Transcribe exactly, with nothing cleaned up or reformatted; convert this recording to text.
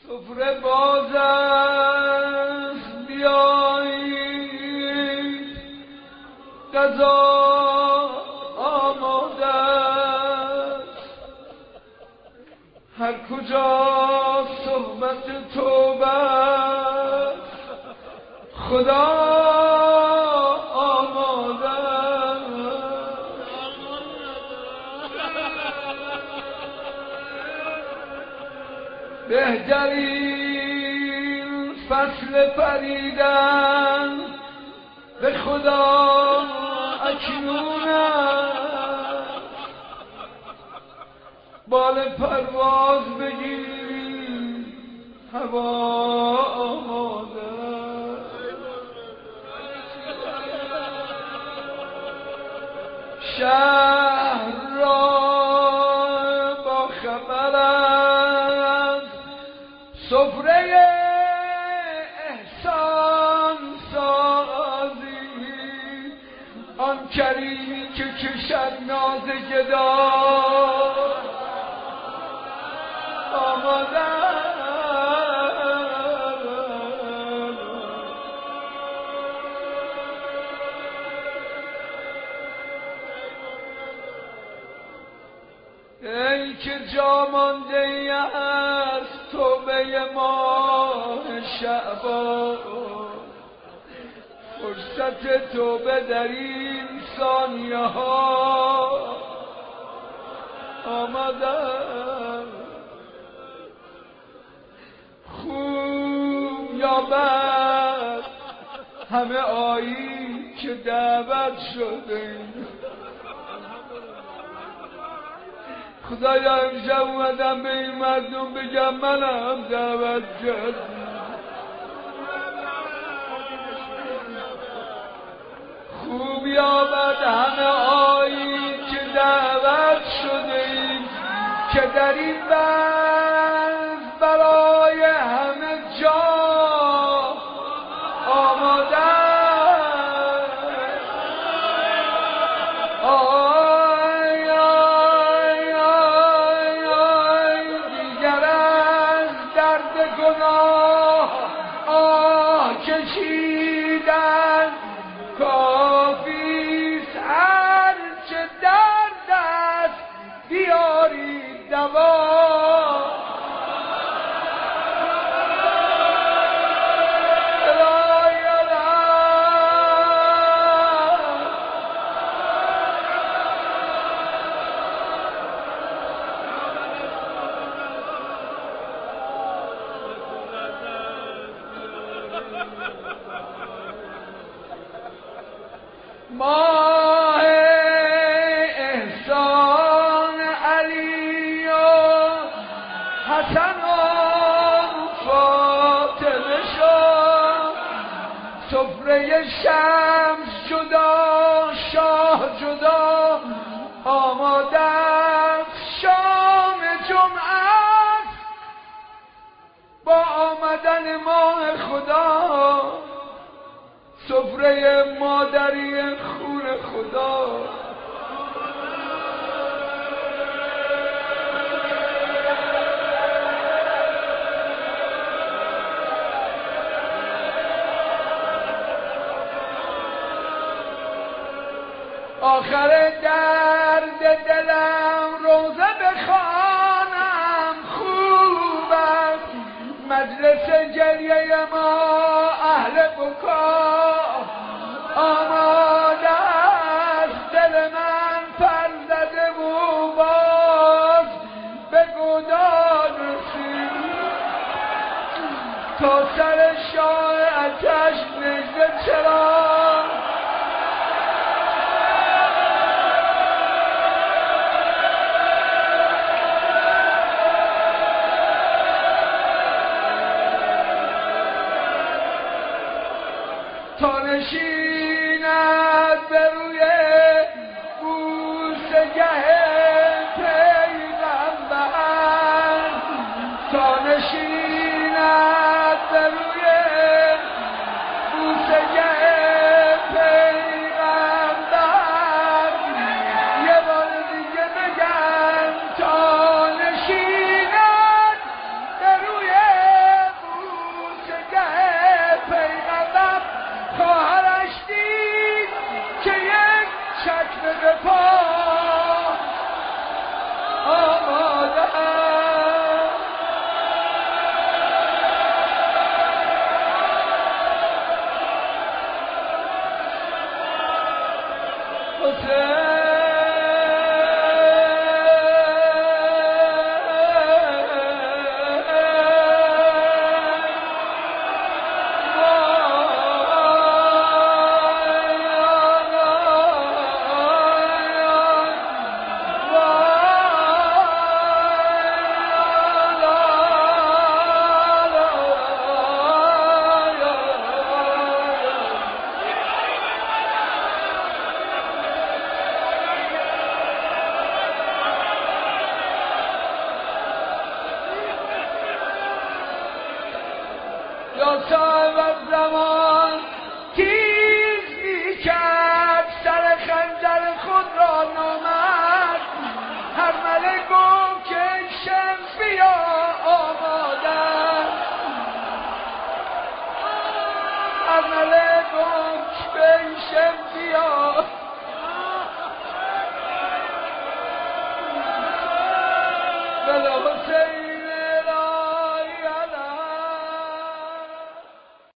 سفره باز است بیایید غذا آماده است هر کجا صحبت توبه است خدا آماده بهترین فصل پریدن به خدا اکنون است بال پرواز بگیر هوا آماده شهر را با خبر است سفره احسان سازی آن کریمی که کشد ناز گدا آماده ای که جا مانده ای از توبه ماه شعبان فرصت توبه در این ثانیه ها آمده خوب یا بد همه آیی که دعوت شده خدایا امشب اومدم به این مردم بگم منم دعوت کردم خوب یا بد همه آیی که دعوت شده ایم که در این بند برای همه جا آماده کشیدن کافیست هر چه در دست بیارید دوا ماه احسان علی و حسن و فاطمه شد سفره شمس جدا شاه جدا آماده است شام جمعه است با آمدن ماه خدا سفره مادری خون خدا آخر درد دلم روزه بخوانم خوب است مجلس گریه ما اهل بکا آماده است دل من پر زده و باز به گداز رسید تا سر شاه آتش نجده چرا تا نشیند به روی بوسگه پیغمبر تا نشیند به روی بوسگه پیغمبر یه بار دیگه بگم تا نشیند به روی یا صاحب زمان تیز میکرد سر خنجر خود را نامد. هر ملک گفت که شمس بیا آمادن، هر ملک گفت که شمس بیا بلا